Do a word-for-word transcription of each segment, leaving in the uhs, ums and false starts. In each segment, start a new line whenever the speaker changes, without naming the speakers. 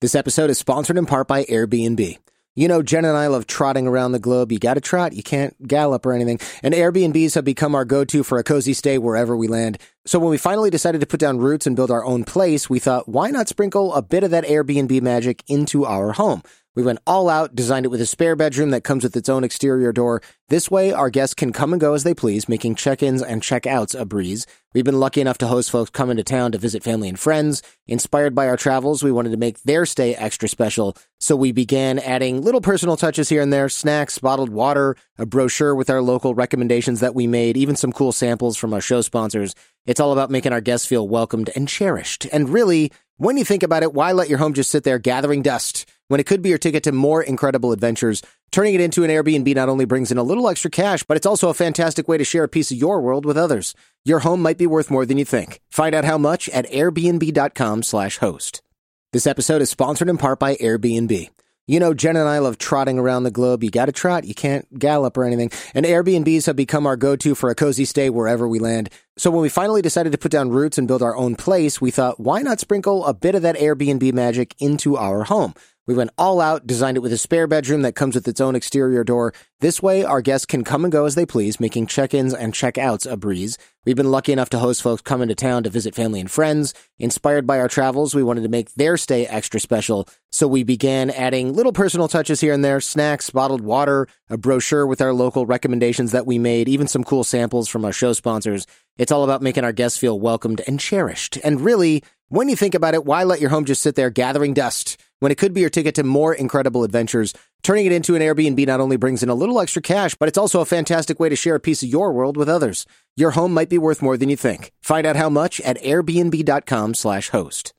This episode is sponsored in part by Airbnb. You know, Jen and I love trotting around the globe. You got to trot. You can't gallop or anything. And Airbnbs have become our go-to for a cozy stay wherever we land. So when we finally decided to put down roots and build our own place, we thought, why not sprinkle a bit of that Airbnb magic into our home? We went all out, designed it with a spare bedroom that comes with its own exterior door. This way, our guests can come and go as they please, making check-ins and check-outs a breeze. We've been lucky enough to host folks coming to town to visit family and friends. Inspired by our travels, we wanted to make their stay extra special, so we began adding little personal touches here and there, snacks, bottled water, a brochure with our local recommendations that we made, even some cool samples from our show sponsors. It's all about making our guests feel welcomed and cherished. And really, when you think about it, why let your home just sit there gathering dust when it could be your ticket to more incredible adventures? Turning it into an Airbnb not only brings in a little extra cash, but it's also a fantastic way to share a piece of your world with others. Your home might be worth more than you think. Find out how much at airbnb.com slash host. This episode is sponsored in part by Airbnb. You know, Jen and I love trotting around the globe. You got to trot. You can't gallop or anything. And Airbnbs have become our go-to for a cozy stay wherever we land. So when we finally decided to put down roots and build our own place, we thought, why not sprinkle a bit of that Airbnb magic into our home? We went all out, designed it with a spare bedroom that comes with its own exterior door. This way, our guests can come and go as they please, making check-ins and check-outs a breeze. We've been lucky enough to host folks coming to town to visit family and friends. Inspired by our travels, we wanted to make their stay extra special, so we began adding little personal touches here and there, snacks, bottled water, a brochure with our local recommendations that we made, even some cool samples from our show sponsors. It's all about making our guests feel welcomed and cherished. And really, when you think about it, why let your home just sit there gathering dust when it could be your ticket to more incredible adventures? Turning it into an Airbnb not only brings in a little extra cash, but it's also a fantastic way to share a piece of your world with others. Your home might be worth more than you think. Find out how much at airbnb.com slash host.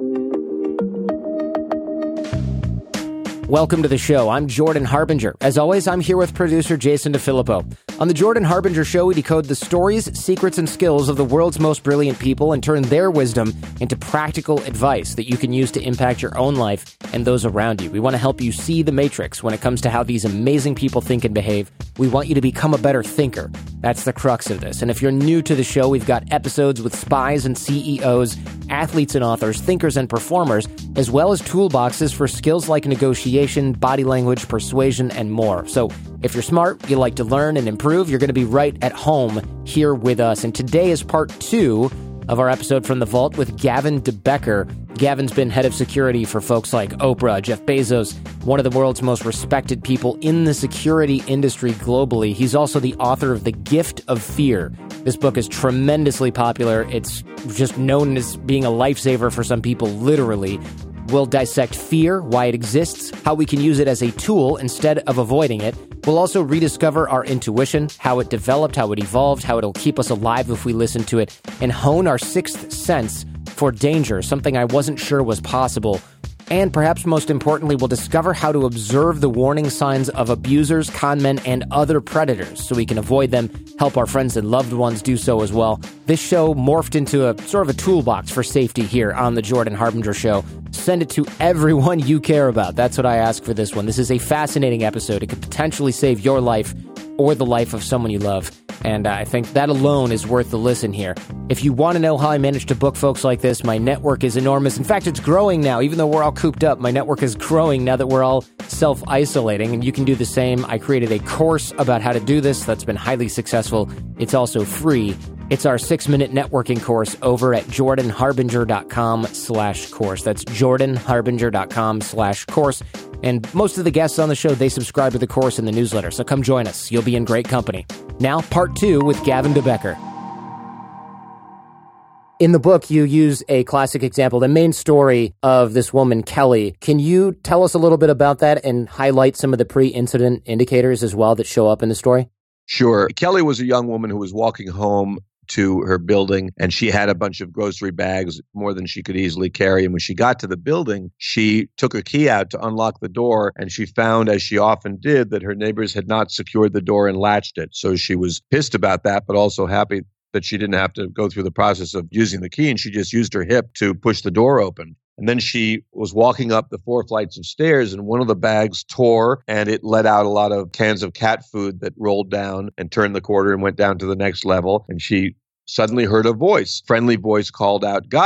Welcome to the show. I'm Jordan Harbinger. As always, I'm here with producer Jason DeFilippo. On the Jordan Harbinger Show, we decode the stories, secrets, and skills of the world's most brilliant people and turn their wisdom into practical advice that you can use to impact your own life and those around you. We want to help you see the matrix when it comes to how these amazing people think and behave. We want you to become a better thinker. That's the crux of this. And if you're new to the show, we've got episodes with spies and C E Os, athletes and authors, thinkers and performers, as well as toolboxes for skills like negotiation, body language, persuasion, and more. So if you're smart, you like to learn and improve, you're going to be right at home here with us. And today is part two of our episode from the Vault with Gavin de Becker. Gavin's been head of security for folks like Oprah, Jeff Bezos, one of the world's most respected people in the security industry globally. He's also the author of The Gift of Fear. This book is tremendously popular. It's just known as being a lifesaver for some people, literally. We'll dissect fear, why it exists, how we can use it as a tool instead of avoiding it. We'll also rediscover our intuition, how it developed, how it evolved, how it'll keep us alive if we listen to it, and hone our sixth sense for danger, something I wasn't sure was possible. And perhaps most importantly, we'll discover how to observe the warning signs of abusers, con men, and other predators so we can avoid them, help our friends and loved ones do so as well. This show morphed into a sort of a toolbox for safety here on the Jordan Harbinger Show. Send it to everyone you care about. That's what I ask for this one. This is a fascinating episode. It could potentially save your life or the life of someone you love. And uh, I think that alone is worth the listen here. If you want to know how I managed to book folks like this, my network is enormous. In fact, it's growing now. Even though we're all cooped up, my network is growing now that we're all self-isolating, and you can do the same. I created a course about how to do this that's been highly successful. It's also free. It's our six-minute networking course over at jordanharbinger.com slash course. That's jordanharbinger.com slash course. And most of the guests on the show, they subscribe to the course in the newsletter, so come join us. You'll be in great company. Now, part two with Gavin de Becker. In the book, you use a classic example, the main story of this woman, Kelly. Can you tell us a little bit about that and highlight some of the pre-incident indicators as well that show up in the story?
Sure. Kelly was a young woman who was walking home to her building, and she had a bunch of grocery bags, more than she could easily carry. And when she got to the building, she took a key out to unlock the door, and she found, as she often did, that her neighbors had not secured the door and latched it. So she was pissed about that, but also happy that she didn't have to go through the process of using the key, and she just used her hip to push the door open. And then she was walking up the four flights of stairs, and one of the bags tore, and it let out a lot of cans of cat food that rolled down and turned the corner and went down to the next level. And she suddenly heard a voice, friendly voice called out, "Got it."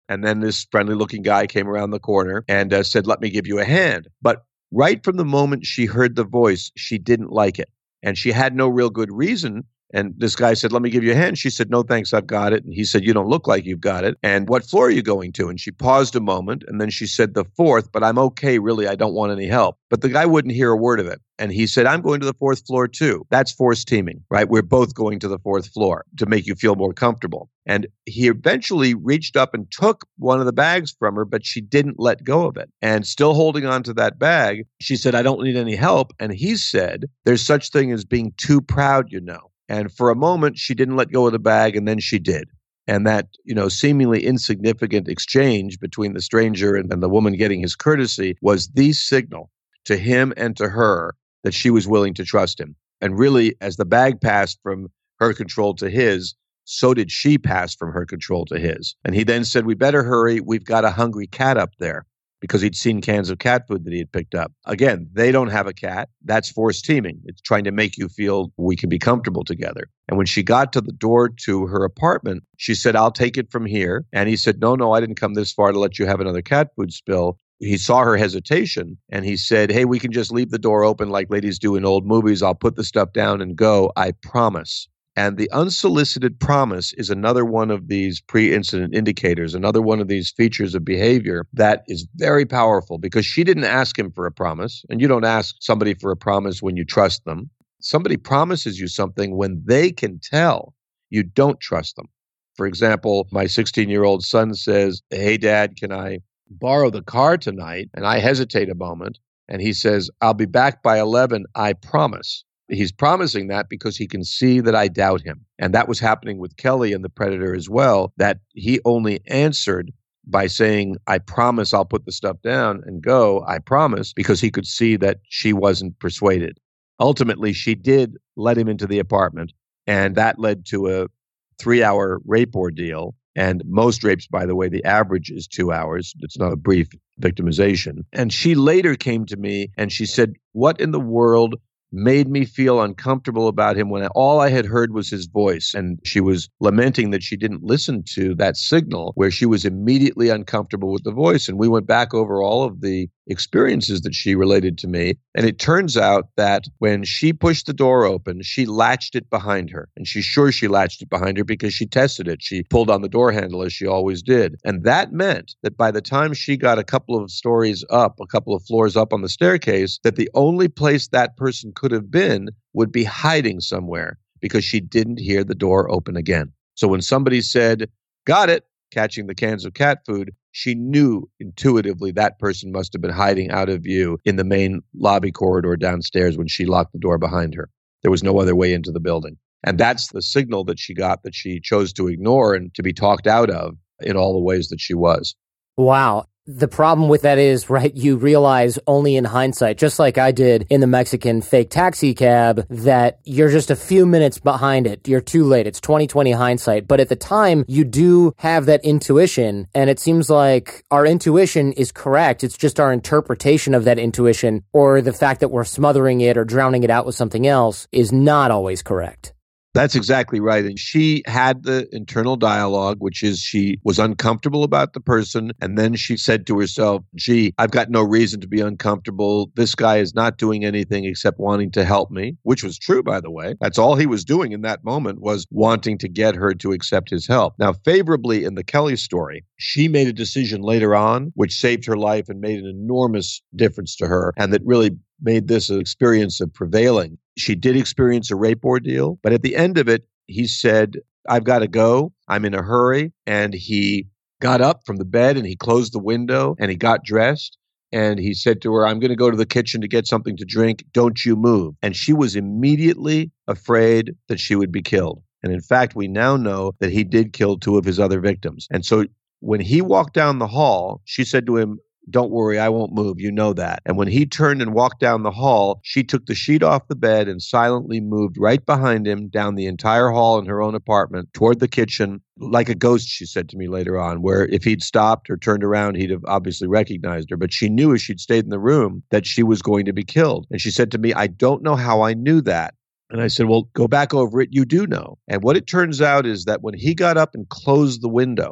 And then this friendly looking guy came around the corner and uh, said, let me give you a hand. But right from the moment she heard the voice, she didn't like it. And she had no real good reason. And this guy said, let me give you a hand. She said, no, thanks, I've got it. And he said, you don't look like you've got it. And what floor are you going to? And she paused a moment. And then she said, the fourth, but I'm okay, really. I don't want any help. But the guy wouldn't hear a word of it. And he said, I'm going to the fourth floor too. That's forced teaming, right? We're both going to the fourth floor to make you feel more comfortable. And he eventually reached up and took one of the bags from her, but she didn't let go of it. And still holding on to that bag, she said, I don't need any help. And he said, there's such thing as being too proud, you know. And for a moment, she didn't let go of the bag, and then she did. And that, you know, seemingly insignificant exchange between the stranger and, and the woman getting his courtesy was the signal to him and to her that she was willing to trust him. And really, as the bag passed from her control to his, so did she pass from her control to his. And he then said, we better hurry. We've got a hungry cat up there. Because he'd seen cans of cat food that he had picked up. Again, they don't have a cat. That's forced teaming. It's trying to make you feel we can be comfortable together. And when she got to the door to her apartment, she said, I'll take it from here. And he said, no, no, I didn't come this far to let you have another cat food spill. He saw her hesitation and he said, hey, we can just leave the door open like ladies do in old movies. I'll put the stuff down and go. I promise. And the unsolicited promise is another one of these pre-incident indicators, another one of these features of behavior that is very powerful because she didn't ask him for a promise. And you don't ask somebody for a promise when you trust them. Somebody promises you something when they can tell you don't trust them. For example, my sixteen-year-old son says, hey, Dad, can I borrow the car tonight? And I hesitate a moment. And he says, I'll be back by eleven, I promise. He's promising that because he can see that I doubt him. And that was happening with Kelly and the Predator as well, that he only answered by saying, I promise I'll put the stuff down and go, I promise, because he could see that she wasn't persuaded. Ultimately, she did let him into the apartment, and that led to a three-hour rape ordeal. And most rapes, by the way, the average is two hours. It's not a brief victimization. And she later came to me and she said, what in the world made me feel uncomfortable about him when all I had heard was his voice? And she was lamenting that she didn't listen to that signal where she was immediately uncomfortable with the voice. And we went back over all of the experiences that she related to me. And it turns out that when she pushed the door open, she latched it behind her. And she's sure she latched it behind her because she tested it. She pulled on the door handle as she always did. And that meant that by the time she got a couple of stories up, a couple of floors up on the staircase, that the only place that person could have been would be hiding somewhere because she didn't hear the door open again. So when somebody said, got it, catching the cans of cat food, she knew intuitively that person must have been hiding out of view in the main lobby corridor downstairs when she locked the door behind her. There was no other way into the building. And that's the signal that she got that she chose to ignore and to be talked out of in all the ways that she was.
Wow. The problem with that is, right, you realize only in hindsight, just like I did in the Mexican fake taxi cab, that you're just a few minutes behind it. You're too late. It's twenty twenty hindsight. But at the time, you do have that intuition, and it seems like our intuition is correct. It's just our interpretation of that intuition, or the fact that we're smothering it or drowning it out with something else, is not always correct.
That's exactly right. And she had the internal dialogue, which is she was uncomfortable about the person. And then she said to herself, gee, I've got no reason to be uncomfortable. This guy is not doing anything except wanting to help me, which was true, by the way. That's all he was doing in that moment, was wanting to get her to accept his help. Now, favorably in the Kelly story, she made a decision later on, which saved her life and made an enormous difference to her, and that really made this an experience of prevailing. She did experience a rape ordeal, but at the end of it, he said, I've got to go. I'm in a hurry. And he got up from the bed and he closed the window and he got dressed. And he said to her, I'm going to go to the kitchen to get something to drink. Don't you move. And she was immediately afraid that she would be killed. And in fact, we now know that he did kill two of his other victims. And so when he walked down the hall, she said to him, don't worry, I won't move. You know that. And when he turned and walked down the hall, she took the sheet off the bed and silently moved right behind him down the entire hall in her own apartment toward the kitchen, like a ghost, she said to me later on, where if he'd stopped or turned around, he'd have obviously recognized her. But she knew as she'd stayed in the room that she was going to be killed. And she said to me, I don't know how I knew that. And I said, well, go back over it. You do know. And what it turns out is that when he got up and closed the window,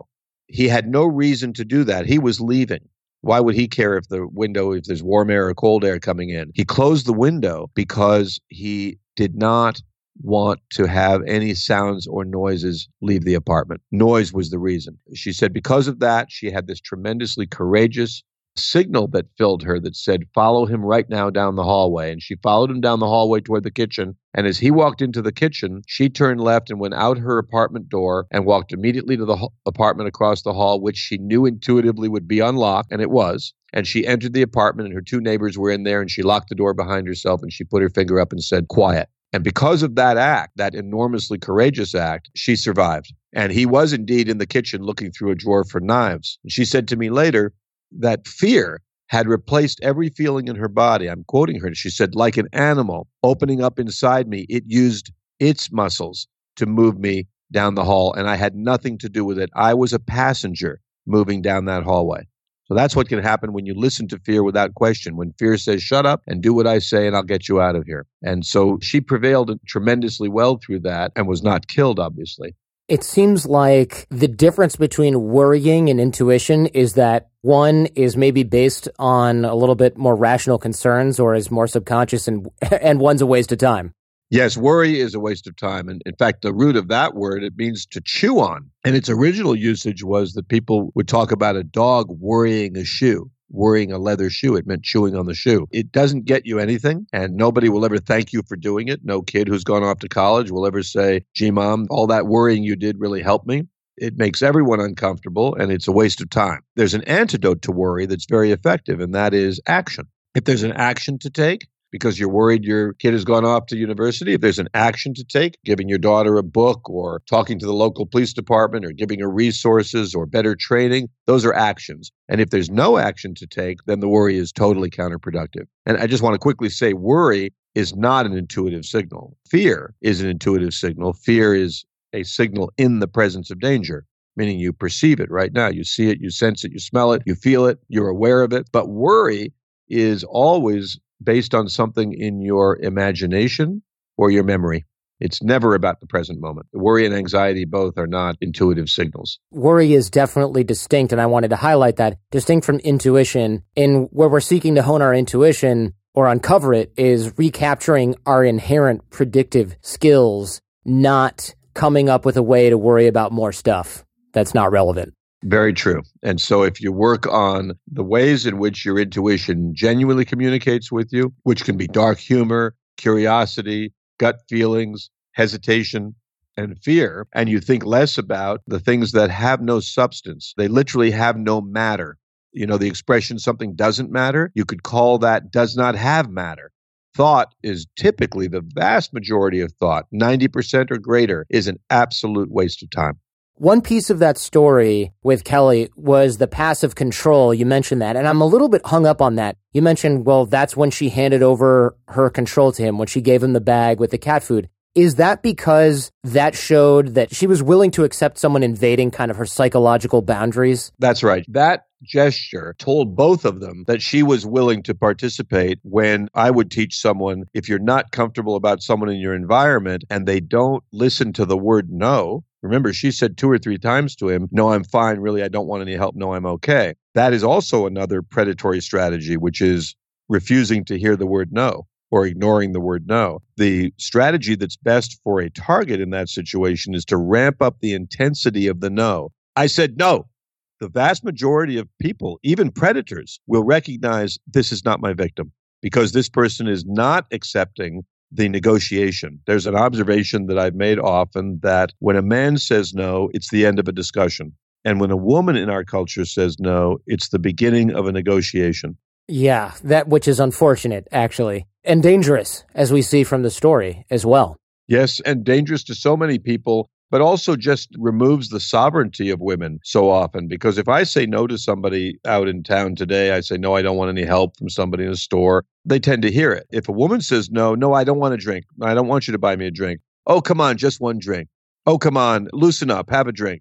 he had no reason to do that. He was leaving. Why would he care if the window, if there's warm air or cold air coming in? He closed the window because he did not want to have any sounds or noises leave the apartment. Noise was the reason. She said because of that, she had this tremendously courageous signal that filled her that said, follow him right now down the hallway. And she followed him down the hallway toward the kitchen. And as he walked into the kitchen, she turned left and went out her apartment door and walked immediately to the ho- apartment across the hall, which she knew intuitively would be unlocked, and it was. And she entered the apartment and her two neighbors were in there, and she locked the door behind herself and she put her finger up and said, quiet. And because of that act, that enormously courageous act, she survived. And he was indeed in the kitchen looking through a drawer for knives. And she said to me later that fear had replaced every feeling in her body. I'm quoting her. She said, like an animal opening up inside me, it used its muscles to move me down the hall, and I had nothing to do with it. I was a passenger moving down that hallway. So that's what can happen when you listen to fear without question. When fear says, shut up and do what I say and I'll get you out of here. And so she prevailed tremendously well through that and was not killed, obviously.
It seems like the difference between worrying and intuition is that one is maybe based on a little bit more rational concerns or is more subconscious, and and one's a waste of time.
Yes, worry is a waste of time. And in fact, the root of that word, it means to chew on. And its original usage was that people would talk about a dog worrying a shoe. Worrying a leather shoe. It meant chewing on the shoe. It doesn't get you anything, and nobody will ever thank you for doing it. No kid who's gone off to college will ever say, gee, Mom, all that worrying you did really helped me. It makes everyone uncomfortable, and it's a waste of time. There's an antidote to worry that's very effective, and that is action. If there's an action to take, because you're worried your kid has gone off to university, if there's an action to take, giving your daughter a book or talking to the local police department or giving her resources or better training, those are actions. And if there's no action to take, then the worry is totally counterproductive. And I just want to quickly say worry is not an intuitive signal. Fear is an intuitive signal. Fear is a signal in the presence of danger, meaning you perceive it right now. You see it, you sense it, you smell it, you feel it, you're aware of it. But worry is always based on something in your imagination or your memory. It's never about the present moment. Worry and anxiety both are not intuitive signals.
Worry is definitely distinct, and I wanted to highlight that, distinct from intuition. In where we're seeking to hone our intuition or uncover it is recapturing our inherent predictive skills, not coming up with a way to worry about more stuff that's not relevant.
Very true. And so if you work on the ways in which your intuition genuinely communicates with you, which can be dark humor, curiosity, gut feelings, hesitation, and fear, and you think less about the things that have no substance, they literally have no matter. You know, the expression something doesn't matter, you could call that does not have matter. Thought is typically the vast majority of thought, ninety percent or greater, is an absolute waste of time.
One piece of that story with Kelly was the passive control. You mentioned that, and I'm a little bit hung up on that. You mentioned, well, that's when she handed over her control to him, when she gave him the bag with the cat food. Is that because that showed that she was willing to accept someone invading kind of her psychological boundaries?
That's right. That gesture told both of them that she was willing to participate. When I would teach someone, if you're not comfortable about someone in your environment and they don't listen to the word no, remember, she said two or three times to him, no, I'm fine. Really, I don't want any help. No, I'm okay. That is also another predatory strategy, which is refusing to hear the word no or ignoring the word no. The strategy that's best for a target in that situation is to ramp up the intensity of the no. I said no. The vast majority of people, even predators, will recognize this is not my victim because this person is not accepting the negotiation. There's an observation that I've made often that when a man says no, it's the end of a discussion. And when a woman in our culture says no, it's the beginning of a negotiation.
Yeah, that which is unfortunate, actually, and dangerous, as we see from the story as well.
Yes, and dangerous to so many people, but also just removes the sovereignty of women so often. Because if I say no to somebody out in town today, I say, no, I don't want any help from somebody in a store, they tend to hear it. If a woman says, no, no, I don't want a drink. I don't want you to buy me a drink. Oh, come on, just one drink. Oh, come on, loosen up, have a drink.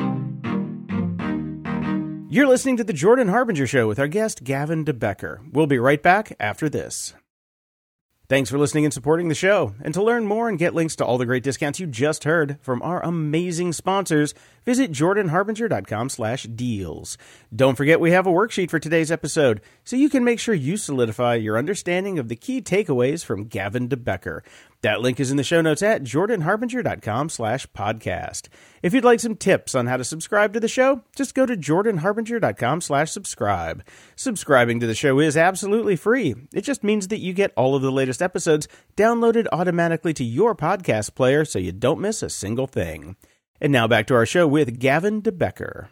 You're listening to The Jordan Harbinger Show with our guest, Gavin de Becker. We'll be right back after this. Thanks for listening and supporting the show. And to learn more and get links to all the great discounts you just heard from our amazing sponsors, visit jordan harbinger dot com slash deals. Don't forget we have a worksheet for today's episode, so you can make sure you solidify your understanding of the key takeaways from Gavin de Becker. That link is in the show notes at jordan harbinger dot com slash podcast. If you'd like some tips on how to subscribe to the show, just go to jordan harbinger dot com slash subscribe. Subscribing to the show is absolutely free. It just means that you get all of the latest episodes downloaded automatically to your podcast player so you don't miss a single thing. And now back to our show with Gavin de Becker.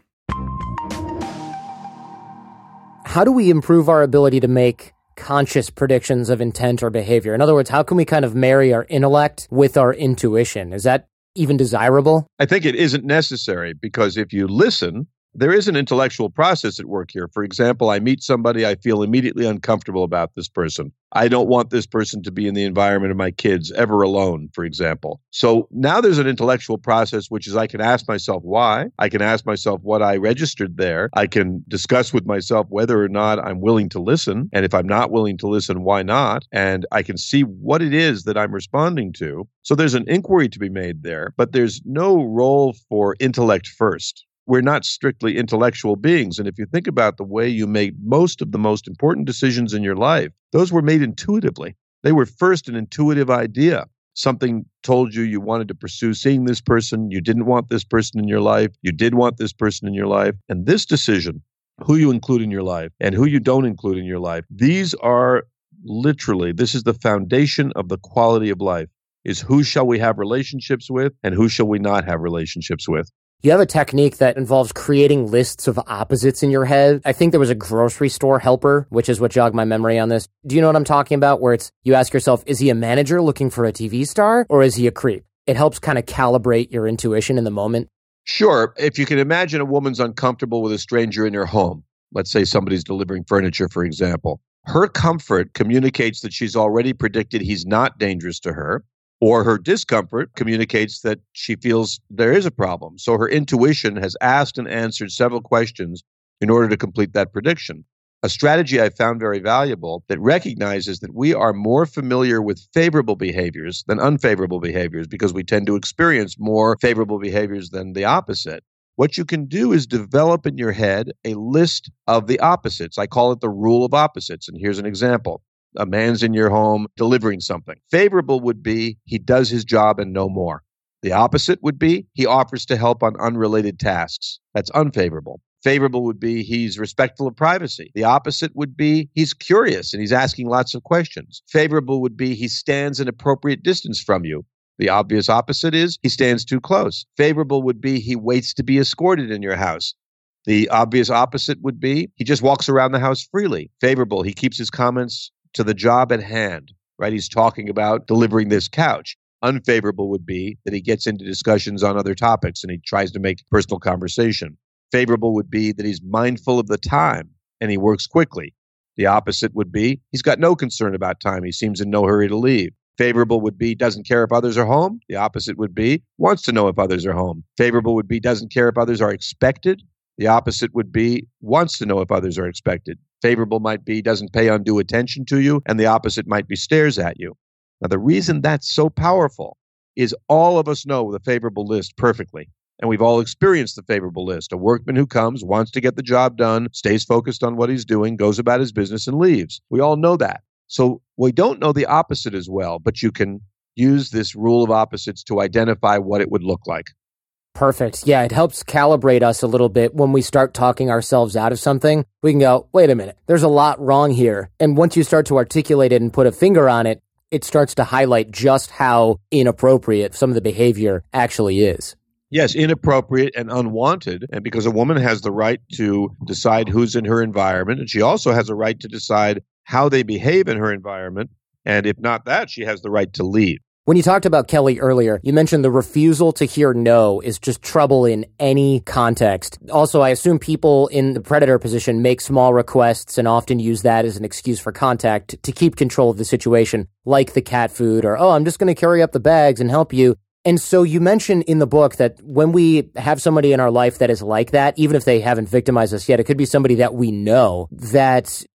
How do we improve our ability to make conscious predictions of intent or behavior? In other words, how can we kind of marry our intellect with our intuition? Is that even desirable?
I think it isn't necessary, because if you listen, there is an intellectual process at work here. For example, I meet somebody, I feel immediately uncomfortable about this person. I don't want this person to be in the environment of my kids ever alone, for example. So now there's an intellectual process, which is I can ask myself why. I can ask myself what I registered there. I can discuss with myself whether or not I'm willing to listen. And if I'm not willing to listen, why not? And I can see what it is that I'm responding to. So there's an inquiry to be made there, but there's no role for intellect first. We're not strictly intellectual beings. And if you think about the way you make most of the most important decisions in your life, those were made intuitively. They were first an intuitive idea. Something told you you wanted to pursue seeing this person. You didn't want this person in your life. You did want this person in your life. And this decision, who you include in your life and who you don't include in your life, these are literally, this is the foundation of the quality of life, is who shall we have relationships with and who shall we not have relationships with.
You have a technique that involves creating lists of opposites in your head. I think there was a grocery store helper, which is what jogged my memory on this. Do you know what I'm talking about? Where it's, you ask yourself, is he a manager looking for a T V star or is he a creep? It helps kind of calibrate your intuition in the moment.
Sure. If you can imagine a woman's uncomfortable with a stranger in her home, let's say somebody's delivering furniture, for example, her comfort communicates that she's already predicted he's not dangerous to her. Or her discomfort communicates that she feels there is a problem. So her intuition has asked and answered several questions in order to complete that prediction. A strategy I found very valuable that recognizes that we are more familiar with favorable behaviors than unfavorable behaviors because we tend to experience more favorable behaviors than the opposite. What you can do is develop in your head a list of the opposites. I call it the rule of opposites. And here's an example. A man's in your home delivering something. Favorable would be he does his job and no more. The opposite would be he offers to help on unrelated tasks. That's unfavorable. Favorable would be he's respectful of privacy. The opposite would be he's curious and he's asking lots of questions. Favorable would be he stands an appropriate distance from you. The obvious opposite is he stands too close. Favorable would be he waits to be escorted in your house. The obvious opposite would be he just walks around the house freely. Favorable, he keeps his comments to the job at hand, right? He's talking about delivering this couch. Unfavorable would be that he gets into discussions on other topics and he tries to make personal conversation. Favorable would be that he's mindful of the time and he works quickly. The opposite would be he's got no concern about time. He seems in no hurry to leave. Favorable would be doesn't care if others are home. The opposite would be wants to know if others are home. Favorable would be doesn't care if others are expected. The opposite would be wants to know if others are expected. Favorable might be doesn't pay undue attention to you, and the opposite might be stares at you. Now, the reason that's so powerful is all of us know the favorable list perfectly, and we've all experienced the favorable list. A workman who comes, wants to get the job done, stays focused on what he's doing, goes about his business, and leaves. We all know that. So we don't know the opposite as well, but you can use this rule of opposites to identify what it would look like.
Perfect. Yeah, it helps calibrate us a little bit when we start talking ourselves out of something. We can go, wait a minute, there's a lot wrong here. And once you start to articulate it and put a finger on it, it starts to highlight just how inappropriate some of the behavior actually is.
Yes, inappropriate and unwanted. And because a woman has the right to decide who's in her environment, and she also has a right to decide how they behave in her environment. And if not that, she has the right to leave.
When you talked about Kelly earlier, you mentioned the refusal to hear no is just trouble in any context. Also, I assume people in the predator position make small requests and often use that as an excuse for contact to keep control of the situation, like the cat food or, oh, I'm just going to carry up the bags and help you. And so you mentioned in the book that when we have somebody in our life that is like that, even if they haven't victimized us yet, it could be somebody that we know, that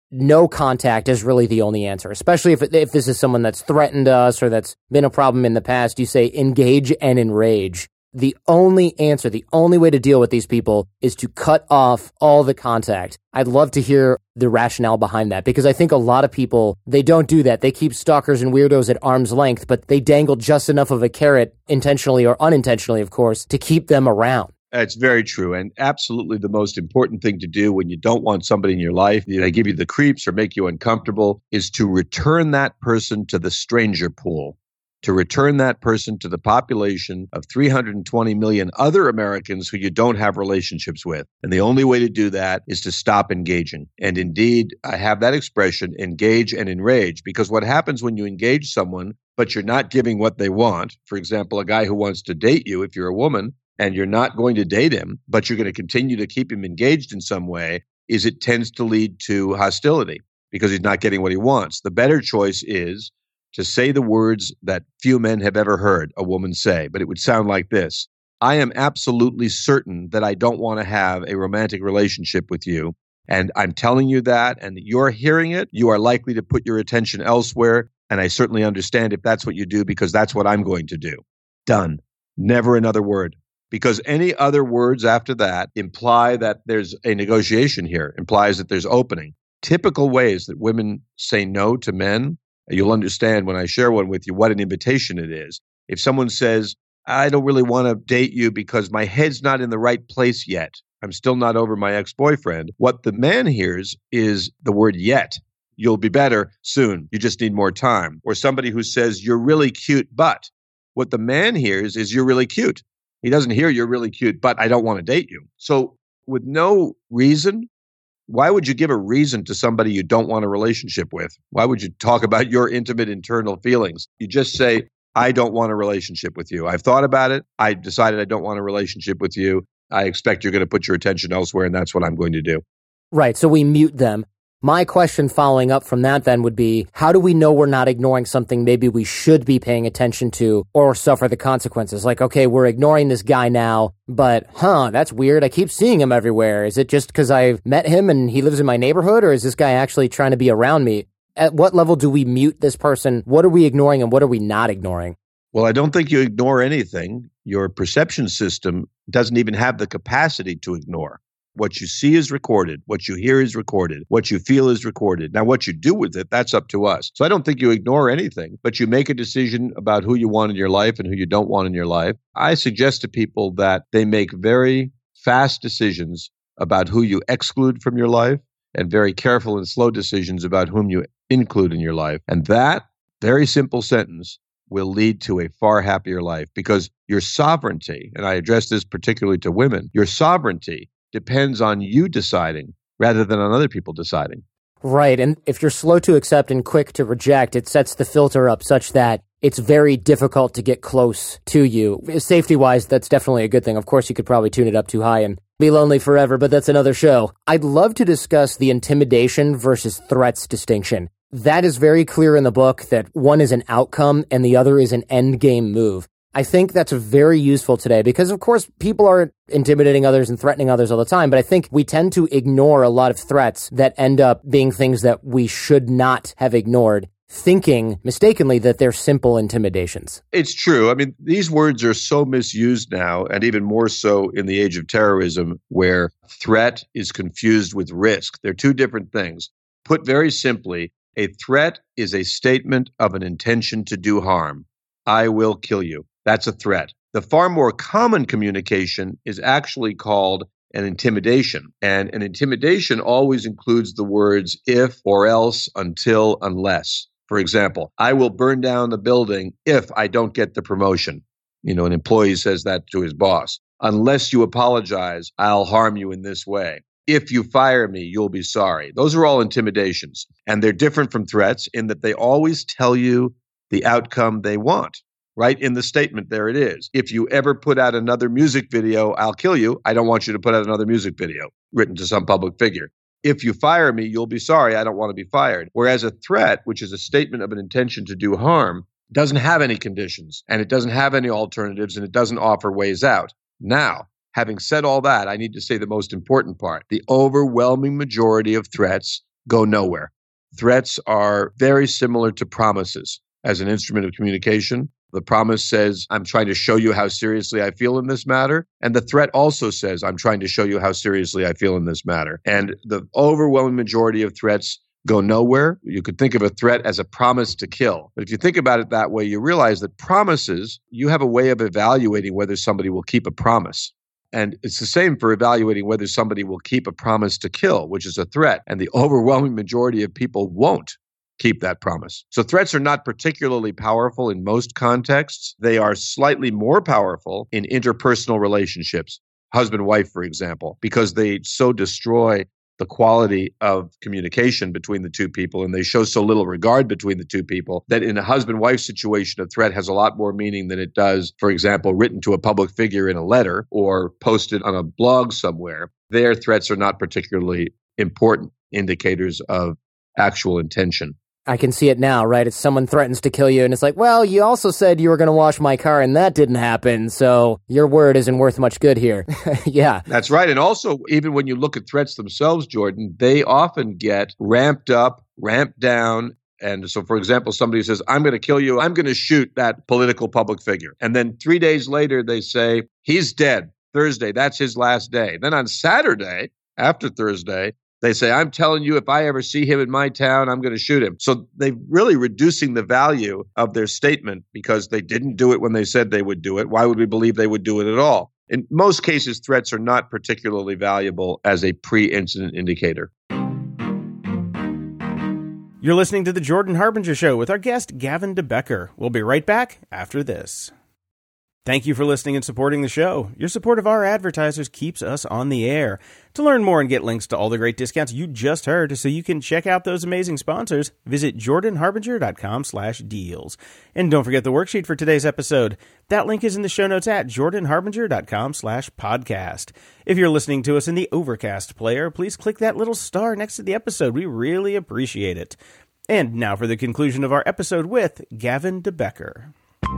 no contact is really the only answer, especially if if this is someone that's threatened us or that's been a problem in the past. You say engage and enrage. The only answer, the only way to deal with these people is to cut off all the contact. I'd love to hear the rationale behind that, because I think a lot of people, they don't do that. They keep stalkers and weirdos at arm's length, but they dangle just enough of a carrot, intentionally or unintentionally, of course, to keep them around.
It's very true, and absolutely the most important thing to do when you don't want somebody in your life, they give you the creeps or make you uncomfortable, is to return that person to the stranger pool. To return that person to the population of three hundred twenty million other Americans who you don't have relationships with. And the only way to do that is to stop engaging. And indeed, I have that expression, engage and enrage, because what happens when you engage someone, but you're not giving what they want, for example, a guy who wants to date you, if you're a woman, and you're not going to date him, but you're going to continue to keep him engaged in some way, is it tends to lead to hostility because he's not getting what he wants. The better choice is to say the words that few men have ever heard a woman say, but it would sound like this. I am absolutely certain that I don't want to have a romantic relationship with you. And I'm telling you that, and you're hearing it. You are likely to put your attention elsewhere. And I certainly understand if that's what you do, because that's what I'm going to do. Done. Never another word. Because any other words after that imply that there's a negotiation here, implies that there's opening. Typical ways that women say no to men, you'll understand when I share one with you what an invitation it is. If someone says, I don't really want to date you because my head's not in the right place yet, I'm still not over my ex-boyfriend, what the man hears is the word yet. You'll be better soon. You just need more time. Or somebody who says, you're really cute, but what the man hears is you're really cute. He doesn't hear you're really cute, but I don't want to date you. So with no reason, why would you give a reason to somebody you don't want a relationship with? Why would you talk about your intimate internal feelings? You just say, I don't want a relationship with you. I've thought about it. I decided I don't want a relationship with you. I expect you're going to put your attention elsewhere, and that's what I'm going to do.
Right. So we mute them. My question following up from that then would be, how do we know we're not ignoring something maybe we should be paying attention to or suffer the consequences? Like, okay, we're ignoring this guy now, but huh, that's weird. I keep seeing him everywhere. Is it just because I've met him and he lives in my neighborhood, or is this guy actually trying to be around me? At what level do we mute this person? What are we ignoring and what are we not ignoring?
Well, I don't think you ignore anything. Your perception system doesn't even have the capacity to ignore. What you see is recorded. What you hear is recorded. What you feel is recorded. Now, what you do with it, that's up to us. So I don't think you ignore anything, but you make a decision about who you want in your life and who you don't want in your life. I suggest to people that they make very fast decisions about who you exclude from your life and very careful and slow decisions about whom you include in your life. And that very simple sentence will lead to a far happier life, because your sovereignty, and I address this particularly to women, your sovereignty depends on you deciding rather than on other people deciding.
Right. And if you're slow to accept and quick to reject, it sets the filter up such that it's very difficult to get close to you. Safety-wise, that's definitely a good thing. Of course, you could probably tune it up too high and be lonely forever, but that's another show. I'd love to discuss the intimidation versus threats distinction. That is very clear in the book, that one is an outcome and the other is an end game move. I think that's very useful today because, of course, people are intimidating others and threatening others all the time, but I think we tend to ignore a lot of threats that end up being things that we should not have ignored, thinking mistakenly that they're simple intimidations.
It's true. I mean, these words are so misused now, and even more so in the age of terrorism, where threat is confused with risk. They're two different things. Put very simply, a threat is a statement of an intention to do harm. I will kill you. That's a threat. The far more common communication is actually called an intimidation. And an intimidation always includes the words if, or else, until, unless. For example, I will burn down the building if I don't get the promotion. You know, an employee says that to his boss. Unless you apologize, I'll harm you in this way. If you fire me, you'll be sorry. Those are all intimidations. And they're different from threats in that they always tell you the outcome they want. Right in the statement, there it is. If you ever put out another music video, I'll kill you. I don't want you to put out another music video written to some public figure. If you fire me, you'll be sorry. I don't want to be fired. Whereas a threat, which is a statement of an intention to do harm, doesn't have any conditions, and it doesn't have any alternatives, and it doesn't offer ways out. Now, having said all that, I need to say the most important part. The overwhelming majority of threats go nowhere. Threats are very similar to promises as an instrument of communication. The promise says, I'm trying to show you how seriously I feel in this matter. And the threat also says, I'm trying to show you how seriously I feel in this matter. And the overwhelming majority of threats go nowhere. You could think of a threat as a promise to kill. But if you think about it that way, you realize that promises, you have a way of evaluating whether somebody will keep a promise. And it's the same for evaluating whether somebody will keep a promise to kill, which is a threat. And the overwhelming majority of people won't keep that promise. So threats are not particularly powerful in most contexts. They are slightly more powerful in interpersonal relationships, husband-wife, for example, because they so destroy the quality of communication between the two people, and they show so little regard between the two people that in a husband-wife situation, a threat has a lot more meaning than it does, for example, written to a public figure in a letter or posted on a blog somewhere. Their threats are not particularly important indicators of actual intention.
I can see it now, right? It's someone threatens to kill you, and it's like, well, you also said you were going to wash my car, and that didn't happen, so your word isn't worth much good here. Yeah.
That's right. And also, even when you look at threats themselves, Jordan, they often get ramped up, ramped down. And so, for example, somebody says, I'm going to kill you. I'm going to shoot that political public figure. And then three days later, they say, he's dead. Thursday, that's his last day. Then on Saturday, after Thursday, they say, I'm telling you, if I ever see him in my town, I'm going to shoot him. So they're really reducing the value of their statement because they didn't do it when they said they would do it. Why would we believe they would do it at all? In most cases, threats are not particularly valuable as a pre-incident indicator.
You're listening to The Jordan Harbinger Show with our guest, Gavin de Becker. We'll be right back after this. Thank you for listening and supporting the show. Your support of our advertisers keeps us on the air. To learn more and get links to all the great discounts you just heard so you can check out those amazing sponsors, visit jordanharbinger.com slash deals. And don't forget the worksheet for today's episode. That link is in the show notes at jordanharbinger.com slash podcast. If you're listening to us in the Overcast player, please click that little star next to the episode. We really appreciate it. And now for the conclusion of our episode with Gavin de Becker.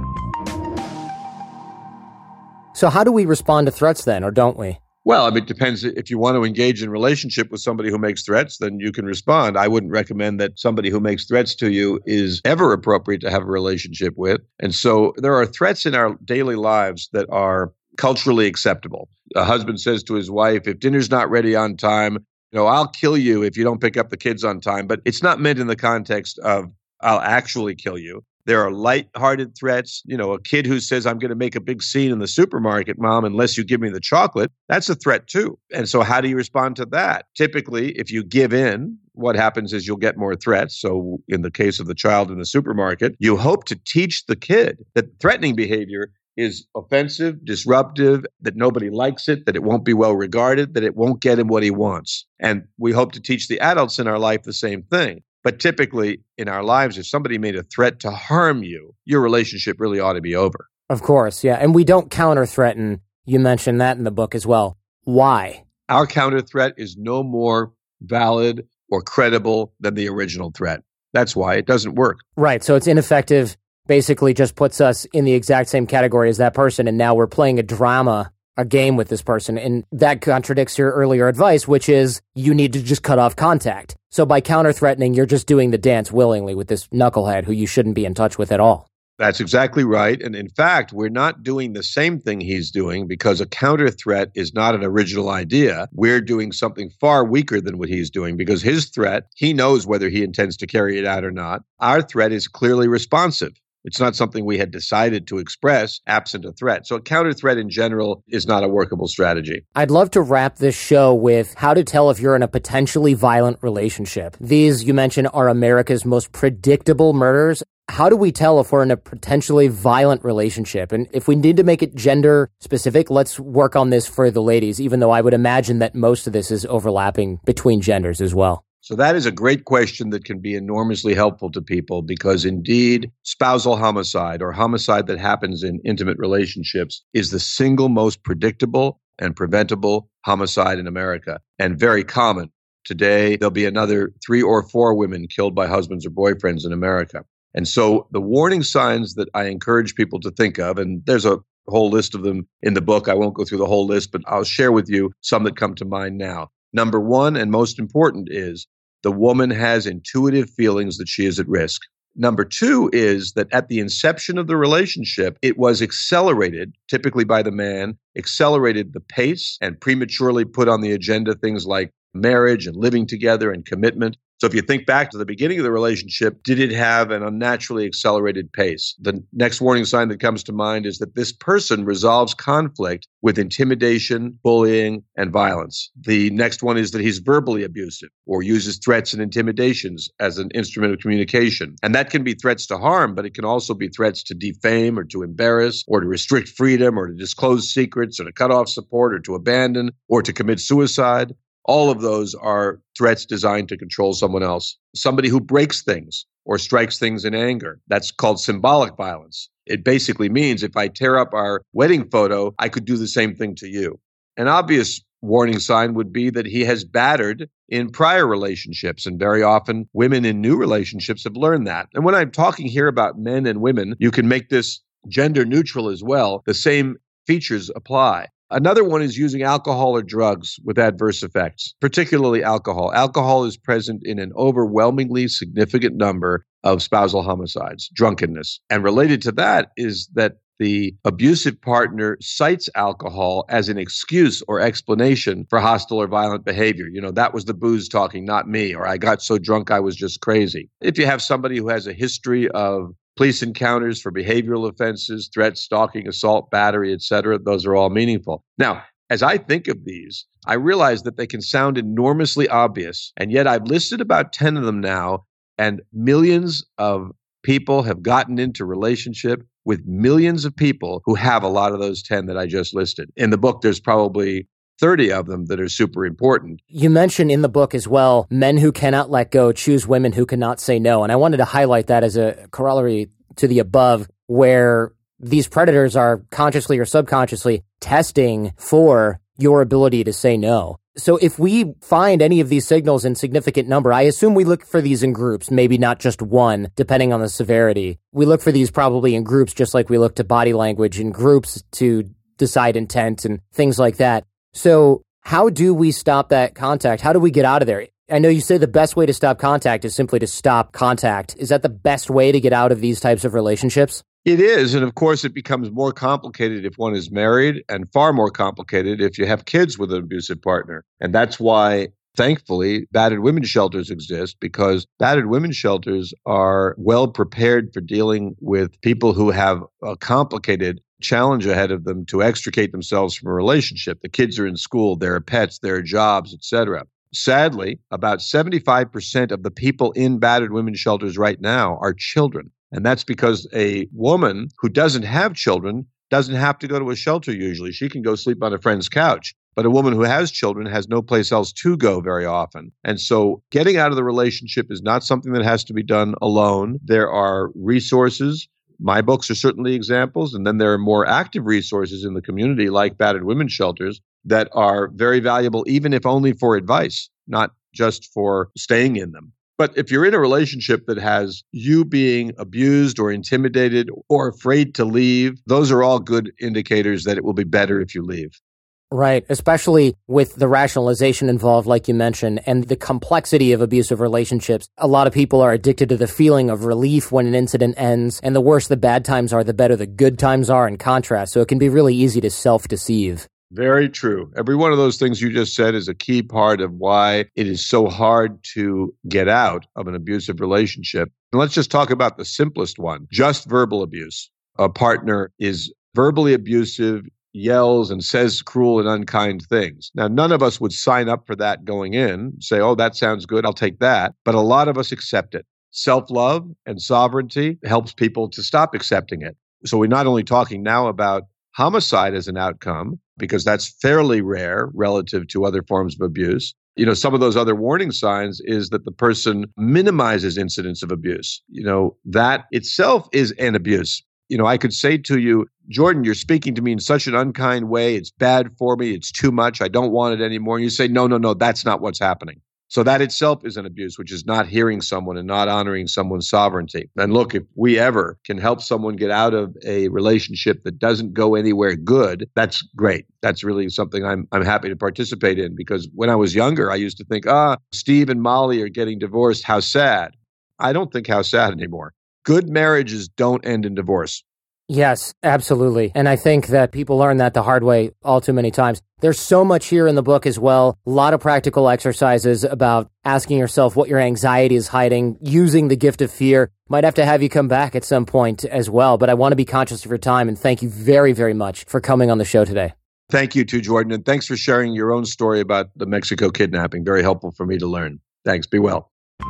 So how do we respond to threats then, or don't we?
Well, I mean, it depends. If you want to engage in relationship with somebody who makes threats, then you can respond. I wouldn't recommend that somebody who makes threats to you is ever appropriate to have a relationship with. And so there are threats in our daily lives that are culturally acceptable. A husband says to his wife, if dinner's not ready on time, you know, I'll kill you if you don't pick up the kids on time. But it's not meant in the context of I'll actually kill you. There are light-hearted threats. You know, a kid who says, I'm going to make a big scene in the supermarket, Mom, unless you give me the chocolate. That's a threat too. And so how do you respond to that? Typically, if you give in, what happens is you'll get more threats. So in the case of the child in the supermarket, you hope to teach the kid that threatening behavior is offensive, disruptive, that nobody likes it, that it won't be well regarded, that it won't get him what he wants. And we hope to teach the adults in our life the same thing. But typically in our lives, if somebody made a threat to harm you, your relationship really ought to be over.
Of course, yeah. And we don't counter-threaten. You mentioned that in the book as well. Why?
Our counter-threat is no more valid or credible than the original threat. That's why it doesn't work.
Right. So it's ineffective, basically just puts us in the exact same category as that person. And now we're playing a drama, a game with this person. And that contradicts your earlier advice, which is you need to just cut off contact. So by counter-threatening, you're just doing the dance willingly with this knucklehead who you shouldn't be in touch with at all.
That's exactly right. And in fact, we're not doing the same thing he's doing because a counter threat is not an original idea. We're doing something far weaker than what he's doing because his threat, he knows whether he intends to carry it out or not. Our threat is clearly responsive. It's not something we had decided to express absent a threat. So a counter threat in general is not a workable strategy.
I'd love to wrap this show with how to tell if you're in a potentially violent relationship. These, you mentioned, are America's most predictable murders. How do we tell if we're in a potentially violent relationship? And if we need to make it gender specific, let's work on this for the ladies, even though I would imagine that most of this is overlapping between genders as well.
So that is a great question that can be enormously helpful to people because indeed, spousal homicide or homicide that happens in intimate relationships is the single most predictable and preventable homicide in America and very common. Today, there'll be another three or four women killed by husbands or boyfriends in America. And so the warning signs that I encourage people to think of, and there's a whole list of them in the book. I won't go through the whole list, but I'll share with you some that come to mind now. Number one, and most important, is the woman has intuitive feelings that she is at risk. Number two is that at the inception of the relationship, it was accelerated, typically by the man, accelerated the pace and prematurely put on the agenda things like marriage and living together and commitment. So if you think back to the beginning of the relationship, did it have an unnaturally accelerated pace? The next warning sign that comes to mind is that this person resolves conflict with intimidation, bullying, and violence. The next one is that he's verbally abusive or uses threats and intimidations as an instrument of communication. And that can be threats to harm, but it can also be threats to defame or to embarrass or to restrict freedom or to disclose secrets or to cut off support or to abandon or to commit suicide. All of those are threats designed to control someone else. Somebody who breaks things or strikes things in anger, that's called symbolic violence. It basically means if I tear up our wedding photo, I could do the same thing to you. An obvious warning sign would be that he has battered in prior relationships, and very often women in new relationships have learned that. And when I'm talking here about men and women, you can make this gender neutral as well. The same features apply. Another one is using alcohol or drugs with adverse effects, particularly alcohol. Alcohol is present in an overwhelmingly significant number of spousal homicides, drunkenness. And related to that is that the abusive partner cites alcohol as an excuse or explanation for hostile or violent behavior. You know, that was the booze talking, not me, or I got so drunk I was just crazy. If you have somebody who has a history of police encounters for behavioral offenses, threats, stalking, assault, battery, et cetera, those are all meaningful. Now, as I think of these, I realize that they can sound enormously obvious, and yet I've listed about ten of them now, and millions of people have gotten into relationship with millions of people who have a lot of those ten that I just listed. In the book, there's probably thirty of them that are super important.
You mentioned in the book as well, men who cannot let go choose women who cannot say no. And I wanted to highlight that as a corollary to the above, where these predators are consciously or subconsciously testing for your ability to say no. So if we find any of these signals in significant number, I assume we look for these in groups, maybe not just one, depending on the severity. We look for these probably in groups, just like we look to body language in groups to decide intent and things like that. So how do we stop that contact? How do we get out of there? I know you say the best way to stop contact is simply to stop contact. Is that the best way to get out of these types of relationships?
It is. And of course, it becomes more complicated if one is married and far more complicated if you have kids with an abusive partner. And that's why, thankfully, battered women's shelters exist, because battered women's shelters are well prepared for dealing with people who have a complicated challenge ahead of them to extricate themselves from a relationship. The kids are in school, there are pets, there are jobs, et cetera. Sadly, about seventy-five percent of the people in battered women's shelters right now are children. And that's because a woman who doesn't have children doesn't have to go to a shelter usually. She can go sleep on a friend's couch. But a woman who has children has no place else to go very often. And so getting out of the relationship is not something that has to be done alone. There are resources. My books are certainly examples. And then there are more active resources in the community like battered women's shelters that are very valuable, even if only for advice, not just for staying in them. But if you're in a relationship that has you being abused or intimidated or afraid to leave, those are all good indicators that it will be better if you leave.
Right, especially with the rationalization involved, like you mentioned, and the complexity of abusive relationships. A lot of people are addicted to the feeling of relief when an incident ends, and the worse the bad times are, the better the good times are in contrast. So it can be really easy to self-deceive.
Very true. Every one of those things you just said is a key part of why it is so hard to get out of an abusive relationship. And let's just talk about the simplest one, just verbal abuse. A partner is verbally abusive, yells and says cruel and unkind things. Now, none of us would sign up for that going in, say, oh, that sounds good, I'll take that. But a lot of us accept it. Self-love and sovereignty helps people to stop accepting it. So we're not only talking now about homicide as an outcome, because that's fairly rare relative to other forms of abuse. You know, some of those other warning signs is that the person minimizes incidents of abuse. You know, that itself is an abuse. You know, I could say to you, Jordan, you're speaking to me in such an unkind way. It's bad for me. It's too much. I don't want it anymore. And you say, no, no, no, that's not what's happening. So that itself is an abuse, which is not hearing someone and not honoring someone's sovereignty. And look, if we ever can help someone get out of a relationship that doesn't go anywhere good, that's great. That's really something I'm I'm happy to participate in, because when I was younger, I used to think, ah, Steve and Molly are getting divorced. How sad. I don't think how sad anymore. Good marriages don't end in divorce.
Yes, absolutely. And I think that people learn that the hard way all too many times. There's so much here in the book as well. A lot of practical exercises about asking yourself what your anxiety is hiding, using the gift of fear. Might have to have you come back at some point as well. But I want to be conscious of your time, and thank you very, very much for coming on the show today.
Thank you too, Jordan. And thanks for sharing your own story about the Mexico kidnapping. Very helpful for me to learn. Thanks. Be well.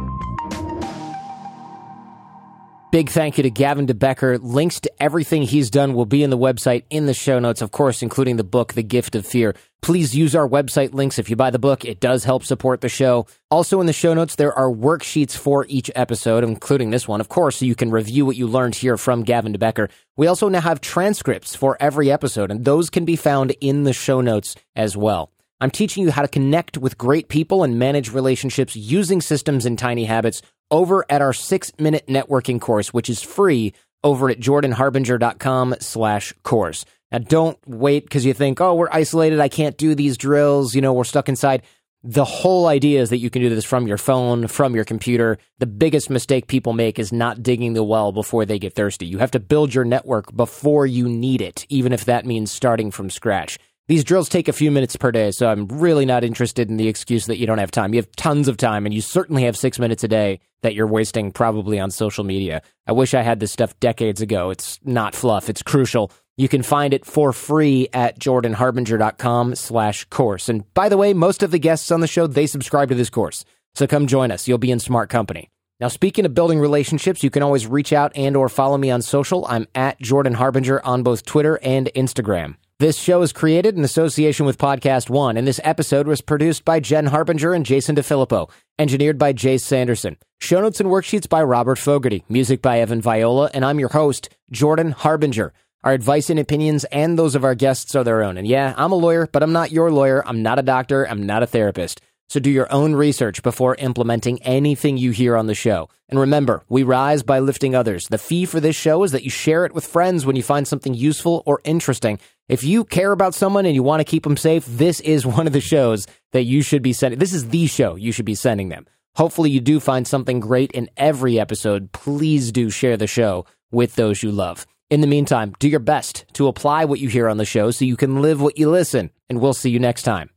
Big thank you to Gavin de Becker. Links to everything he's done will be in the website in the show notes, of course, including the book, The Gift of Fear. Please use our website links if you buy the book. It does help support the show. Also in the show notes, there are worksheets for each episode, including this one, of course, so you can review what you learned here from Gavin de Becker. We also now have transcripts for every episode, and those can be found in the show notes as well. I'm teaching you how to connect with great people and manage relationships using systems and tiny habits over at our six-minute networking course, which is free over at jordanharbinger.com slash course. Now, don't wait because you think, oh, we're isolated, I can't do these drills, you know, we're stuck inside. The whole idea is that you can do this from your phone, from your computer. The biggest mistake people make is not digging the well before they get thirsty. You have to build your network before you need it, even if that means starting from scratch. These drills take a few minutes per day, so I'm really not interested in the excuse that you don't have time. You have tons of time, and you certainly have six minutes a day that you're wasting probably on social media. I wish I had this stuff decades ago. It's not fluff. It's crucial. You can find it for free at jordanharbinger.com slash course. And by the way, most of the guests on the show, they subscribe to this course. So come join us. You'll be in smart company. Now, speaking of building relationships, you can always reach out and or follow me on social. I'm at Jordan Harbinger on both Twitter and Instagram. This show is created in association with Podcast One, and this episode was produced by Jen Harbinger and Jason DeFilippo, engineered by Jace Sanderson. Show notes and worksheets by Robert Fogarty, music by Evan Viola, and I'm your host, Jordan Harbinger. Our advice and opinions and those of our guests are their own. And yeah, I'm a lawyer, but I'm not your lawyer. I'm not a doctor. I'm not a therapist. So do your own research before implementing anything you hear on the show. And remember, we rise by lifting others. The fee for this show is that you share it with friends when you find something useful or interesting. If you care about someone and you want to keep them safe, this is one of the shows that you should be sending. This is the show you should be sending them. Hopefully you do find something great in every episode. Please do share the show with those you love. In the meantime, do your best to apply what you hear on the show so you can live what you listen. And we'll see you next time.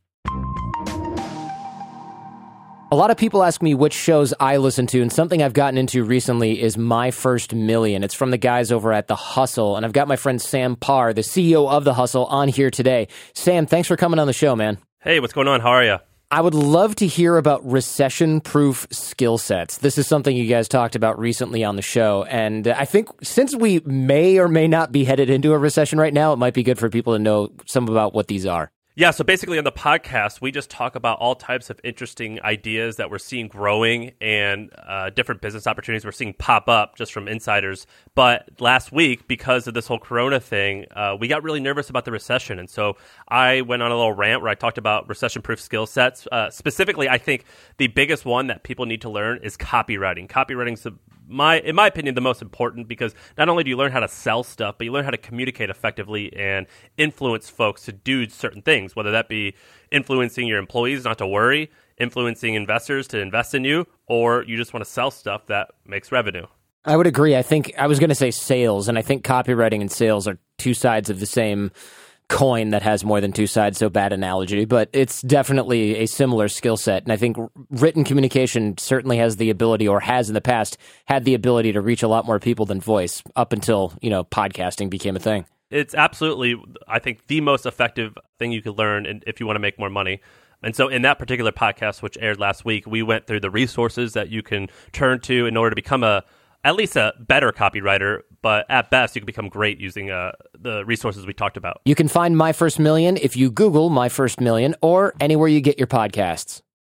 A lot of people ask me which shows I listen to, and something I've gotten into recently is My First Million. It's from the guys over at The Hustle, and I've got my friend Sam Parr, the C E O of The Hustle, on here today. Sam, thanks for coming on the show, man.
Hey, what's going on? How are you?
I would love to hear about recession-proof skill sets. This is something you guys talked about recently on the show, and I think since we may or may not be headed into a recession right now, it might be good for people to know some about what these are.
Yeah, so basically on the podcast, we just talk about all types of interesting ideas that we're seeing growing and uh, different business opportunities we're seeing pop up just from insiders. But last week, because of this whole Corona thing, uh, we got really nervous about the recession. And so I went on a little rant where I talked about recession-proof skill sets. Uh, specifically, I think the biggest one that people need to learn is copywriting. Copywriting is, my, in my opinion, the most important, because not only do you learn how to sell stuff, but you learn how to communicate effectively and influence folks to do certain things, whether that be influencing your employees not to worry, influencing investors to invest in you, or you just want to sell stuff that makes revenue.
I would agree. I think I was going to say sales, and I think copywriting and sales are two sides of the same coin that has more than two sides, so bad analogy, but it's definitely a similar skill set. And I think written communication certainly has the ability, or has in the past had the ability, to reach a lot more people than voice up until, you know, podcasting became a thing.
It's absolutely, I think, the most effective thing you could learn if you want to make more money. And so in that particular podcast, which aired last week, we went through the resources that you can turn to in order to become a at least a better copywriter, but at best, you can become great using uh, the resources we talked about.
You can find My First Million if you Google My First Million or anywhere you get your podcasts.